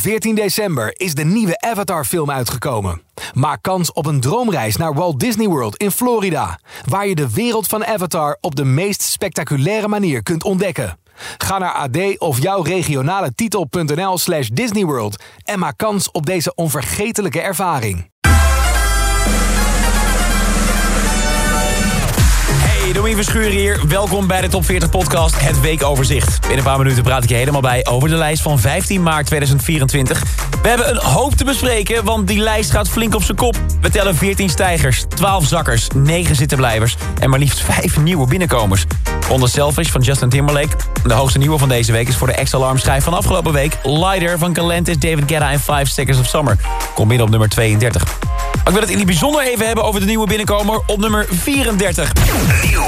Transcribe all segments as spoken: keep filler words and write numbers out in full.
veertien december is de nieuwe Avatar-film uitgekomen. Maak kans op een droomreis naar Walt Disney World in Florida, waar je de wereld van Avatar op de meest spectaculaire manier kunt ontdekken. Ga naar A D of jouw regionale titel.nl slash Disney World en maak kans op deze onvergetelijke ervaring. Hey, Domien Verschuren hier. Welkom bij de Top veertig podcast, het weekoverzicht. In een paar minuten praat ik je helemaal bij over de lijst van vijftien maart tweeduizend vierentwintig. We hebben een hoop te bespreken, want die lijst gaat flink op zijn kop. We tellen veertien stijgers, twaalf zakkers, negen zittenblijvers en maar liefst vijf nieuwe binnenkomers. Onder Selfish van Justin Timberlake. De hoogste nieuwe van deze week is voor de ex-alarmschijf van afgelopen week. Lighter van Galantis, David Guetta en five Seconds of Summer. Komt binnen op nummer tweeëndertig. Ik wil het in het bijzonder even hebben over de nieuwe binnenkomer op nummer vierendertig. Nieuw.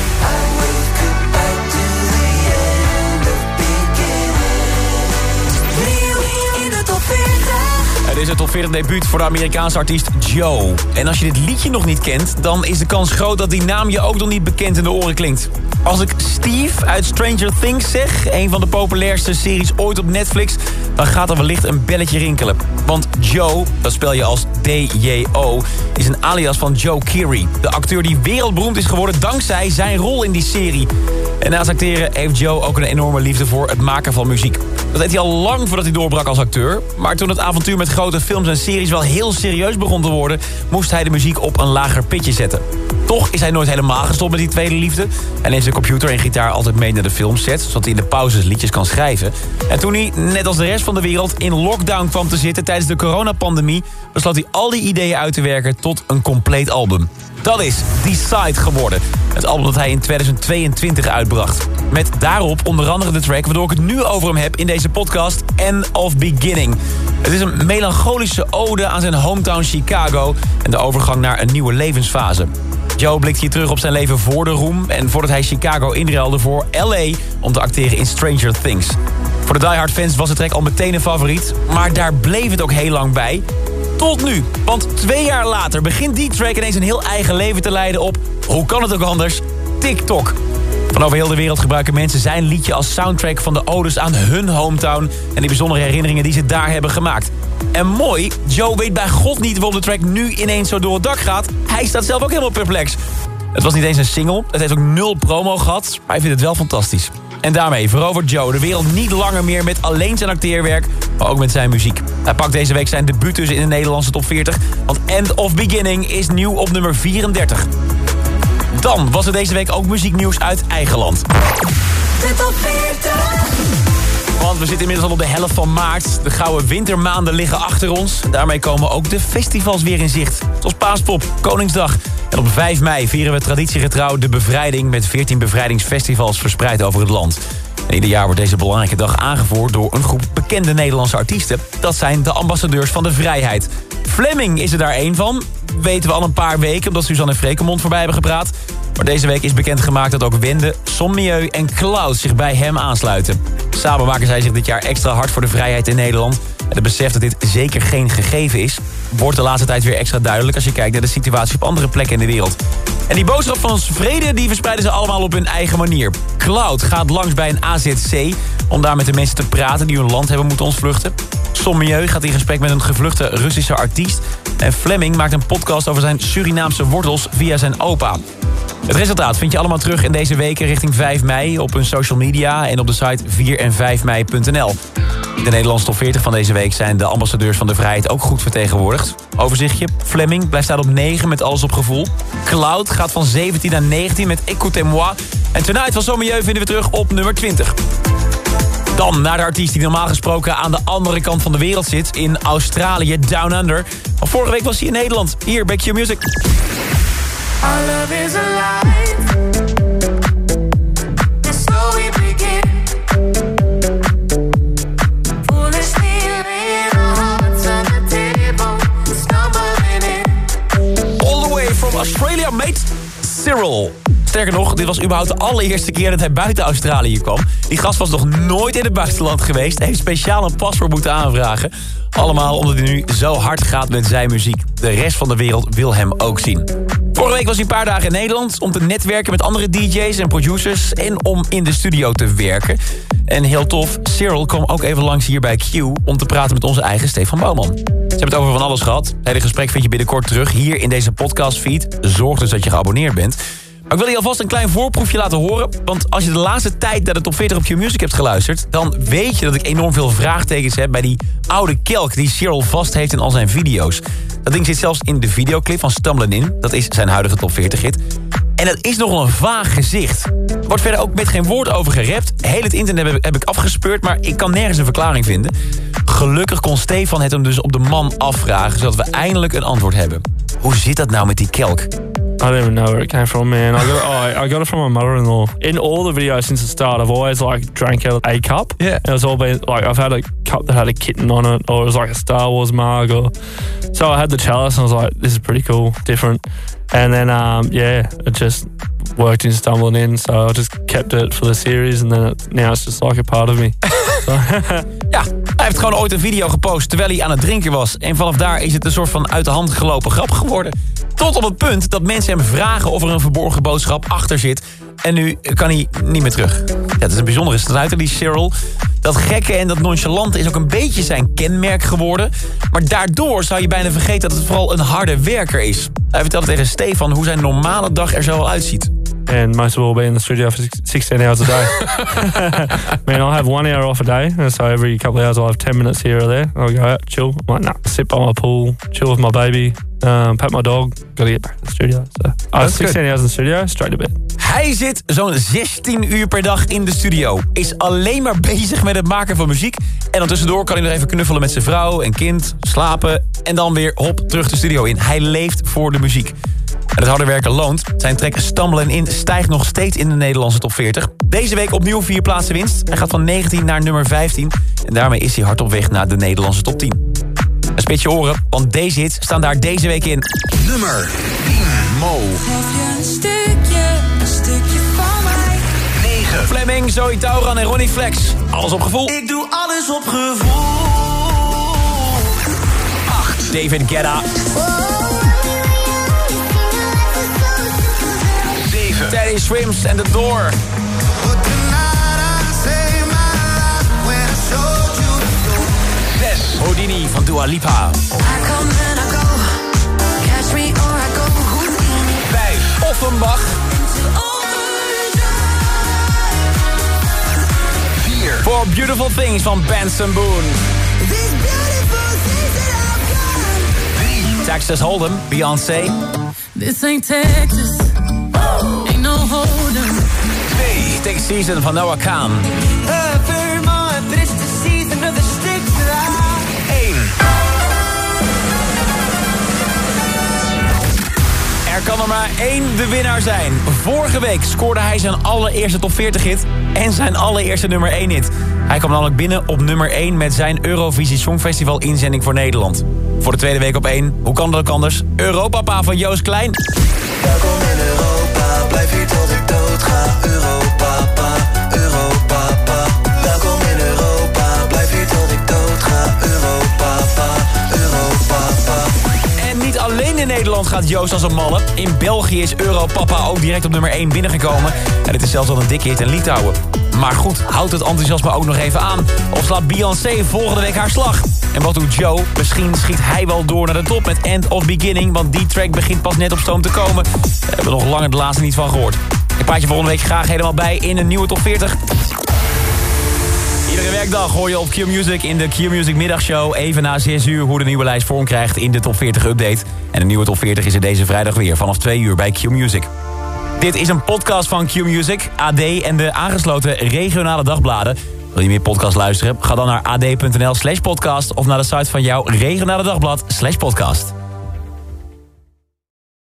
Het is het top veertig debuut voor de Amerikaanse artiest Joe. En als je dit liedje nog niet kent, dan is de kans groot dat die naam je ook nog niet bekend in de oren klinkt. Als ik Steve uit Stranger Things zeg, een van de populairste series ooit op Netflix, dan gaat er wellicht een belletje rinkelen. Want Joe, dat spel je als D J O, is een alias van Joe Keery. De acteur die wereldberoemd is geworden dankzij zijn rol in die serie. En naast acteren heeft Joe ook een enorme liefde voor het maken van muziek. Dat deed hij al lang voordat hij doorbrak als acteur. Maar toen het avontuur met grote films en series wel heel serieus begon te worden, moest hij de muziek op een lager pitje zetten. Toch is hij nooit helemaal gestopt met die tweede liefde. Hij neemt zijn computer en gitaar altijd mee naar de filmset, zodat hij in de pauzes liedjes kan schrijven. En toen hij, net als de rest van de wereld, in lockdown kwam te zitten tijdens de coronapandemie, besloot hij al die ideeën uit te werken tot een compleet album. Dat is Decide geworden. Het album dat hij in tweeduizend tweeëntwintig uitbracht. Met daarop onder andere de track waardoor ik het nu over hem heb in deze podcast, End of Beginning. Het is een melancholische ode aan zijn hometown Chicago en de overgang naar een nieuwe levensfase. Joe blikt hier terug op zijn leven voor de roem en voordat hij Chicago inruilde voor L A om te acteren in Stranger Things. Voor de diehard fans was de track al meteen een favoriet, maar daar bleef het ook heel lang bij. Tot nu, want twee jaar later begint die track ineens een heel eigen leven te leiden op, hoe kan het ook anders, TikTok. Van over heel de wereld gebruiken mensen zijn liedje als soundtrack van de odes aan hun hometown en die bijzondere herinneringen die ze daar hebben gemaakt. En mooi, Joe weet bij God niet waarom de track nu ineens zo door het dak gaat. Hij staat zelf ook helemaal perplex. Het was niet eens een single, het heeft ook nul promo gehad, maar hij vindt het wel fantastisch. En daarmee verovert Joe de wereld niet langer meer met alleen zijn acteerwerk, maar ook met zijn muziek. Hij pakt deze week zijn debuut dus in de Nederlandse top veertig, want End of Beginning is nieuw op nummer vierendertig. Dan was er deze week ook muzieknieuws uit eigen land. De top veertig. Want we zitten inmiddels al op de helft van maart. De gouden wintermaanden liggen achter ons. Daarmee komen ook de festivals weer in zicht. Zoals Paaspop, Koningsdag. En op vijf mei vieren we traditiegetrouw de bevrijding met veertien bevrijdingsfestivals verspreid over het land. En ieder jaar wordt deze belangrijke dag aangevoerd door een groep bekende Nederlandse artiesten. Dat zijn de ambassadeurs van de vrijheid. Fleming is er daar één van. Weten we al een paar weken, omdat Suzanne en Freekemond voorbij hebben gepraat. Maar deze week is bekendgemaakt dat ook Wende, Sommieu en Cloud zich bij hem aansluiten. Samen maken zij zich dit jaar extra hard voor de vrijheid in Nederland. En het besef dat dit zeker geen gegeven is, wordt de laatste tijd weer extra duidelijk als je kijkt naar de situatie op andere plekken in de wereld. En die boodschap van ons vrede, die verspreiden ze allemaal op hun eigen manier. Cloud gaat langs bij een A Z C om daar met de mensen te praten die hun land hebben moeten ontvluchten. Sommieu gaat in gesprek met een gevluchte Russische artiest. En Fleming maakt een podcast over zijn Surinaamse wortels via zijn opa. Het resultaat vind je allemaal terug in deze weken richting vijf mei op hun social media en op de site vier en vijf mei punt n l. In de Nederlandse top veertig van deze week zijn de ambassadeurs van de vrijheid ook goed vertegenwoordigd. Overzichtje, Fleming blijft staan op negen met Alles op Gevoel. Cloud gaat van zeventien naar negentien met Écoutez-moi. En Tonight van Sommieu vinden we terug op nummer twintig. Dan naar de artiest die normaal gesproken aan de andere kant van de wereld zit, in Australië, Down Under. Maar vorige week was hij in Nederland, hier bij Q Music. Our love is alive. That's how we begin. Foolishly laying our hearts on the table, stumbling in. All the way from Australia, mate, Cyril. Sterker nog, dit was überhaupt de allereerste keer dat hij buiten Australië kwam. Die gast was nog nooit in het buitenland geweest. Hij heeft speciaal een paspoort moeten aanvragen. Allemaal omdat hij nu zo hard gaat met zijn muziek. De rest van de wereld wil hem ook zien. Vorige week was hij een paar dagen in Nederland om te netwerken met andere D J's en producers en om in de studio te werken. En heel tof, Cyril kwam ook even langs hier bij Q om te praten met onze eigen Stefan Bouwman. Ze hebben het over van alles gehad. Het hele gesprek vind je binnenkort terug hier in deze podcastfeed. Zorg dus dat je geabonneerd bent. Maar ik wil je alvast een klein voorproefje laten horen. Want als je de laatste tijd naar de top veertig op Q-Music hebt geluisterd, dan weet je dat ik enorm veel vraagtekens heb bij die oude kelk die Cyril vast heeft in al zijn video's. Dat ding zit zelfs in de videoclip van Stumbling In. Dat is zijn huidige top veertig hit. En het is nogal een vaag gezicht. Er wordt verder ook met geen woord over gerapt. Heel het internet heb, heb ik afgespeurd, maar ik kan nergens een verklaring vinden. Gelukkig kon Stefan het hem dus op de man afvragen, zodat we eindelijk een antwoord hebben. Hoe zit dat nou met die kelk? I don't even know where it came from, man. I got it, oh, I got it from my mother-in-law. In all the videos since the start, I've always like drank out of a cup. Yeah. And it's all been like I've had a cup that had a kitten on it, or it was like a Star Wars mug, or so I had the chalice, and I was like, this is pretty cool, different. And then um, yeah, it just worked in Stumbling In, so I just kept it for the series, and then it, now it's just like a part of me. So ja, hij heeft gewoon ooit een video gepost terwijl hij aan het drinken was. En vanaf daar is het een soort van uit de hand gelopen grap geworden. Tot op het punt dat mensen hem vragen of er een verborgen boodschap achter zit. En nu kan hij niet meer terug. Ja, het is een bijzondere struiter, die Cyril. Dat gekke en dat nonchalante is ook een beetje zijn kenmerk geworden. Maar daardoor zou je bijna vergeten dat het vooral een harde werker is. Hij vertelde tegen Stefan hoe zijn normale dag er zo wel uitziet. and most of all be in the studio for sixteen hours a day. Man, I'll have one hour off a day, and so every couple of hours I'll have ten minutes here or there. I'll go out, chill. I'm like, nah, sit by my pool, chill with my baby, um, pet my dog. Got to get back to the studio. So I have sixteen hours in the studio, straight to bed. Hij zit zo'n zestien uur per dag in de studio. Is alleen maar bezig met het maken van muziek. En dan tussendoor kan hij nog even knuffelen met zijn vrouw en kind, slapen. En dan weer hop, terug de studio in. Hij leeft voor de muziek. En het harde werken loont. Zijn track Stumbling In stijgt nog steeds in de Nederlandse top veertig. Deze week opnieuw vier plaatsen winst. Hij gaat van negentien naar nummer vijftien. En daarmee is hij hard op weg naar de Nederlandse top tien. Een spits je oren, want deze hits staan daar deze week in. Nummer tien. Mo. Geef je een stukje, een stukje van mij. negen. Fleming, Zoe Tauran en Ronnie Flex. Alles op gevoel. Ik doe alles op gevoel. acht. David Guetta. zeven. Teddy Swims en The Door. zes. Houdini van Dua Lipa. I come and I go. Catch me or I go. vijf. Offenbach. vier. For Beautiful Things van Benson Boone. Texas Hold'em, Beyoncé. This ain't Texas. Ain't no hold'em. twee. Take Season van Noah Khan. Vermont, but it's the season of the sticks één. Er kan er maar één de winnaar zijn. Vorige week scoorde hij zijn allereerste top veertig hit en zijn allereerste nummer één hit. Hij kwam namelijk binnen op nummer één met zijn Eurovisie Songfestival inzending voor Nederland. Voor de tweede week op één, hoe kan dat ook anders? Europapa van Joost Klein. Welkom in Europa, blijf hier tot ik dood ga. Europapa, Europapa. Welkom in Europa, blijf hier tot ik dood ga. Europapa, Europapa. En niet alleen in Nederland gaat Joost als een malle. In België is Europapa ook direct op nummer één binnengekomen. En dit is zelfs al een dikke hit in Litouwen. Maar goed, houdt het enthousiasme ook nog even aan. Of slaat Beyoncé volgende week haar slag? En wat doet Joe? Misschien schiet hij wel door naar de top met End of Beginning. Want die track begint pas net op stoom te komen. Daar hebben we nog langer de laatste niet van gehoord. Ik praat je volgende week graag helemaal bij in een nieuwe top veertig. Iedere werkdag hoor je op Q-Music in de Q-Music middagshow even na zes uur hoe de nieuwe lijst vorm krijgt in de top veertig update. En de nieuwe top veertig is er deze vrijdag weer vanaf twee uur bij Q-Music. Dit is een podcast van Q-Music, A D en de aangesloten regionale dagbladen. Wil je meer podcast luisteren? Ga dan naar ad punt n l slash podcast of naar de site van jouw regionale dagblad slash podcast.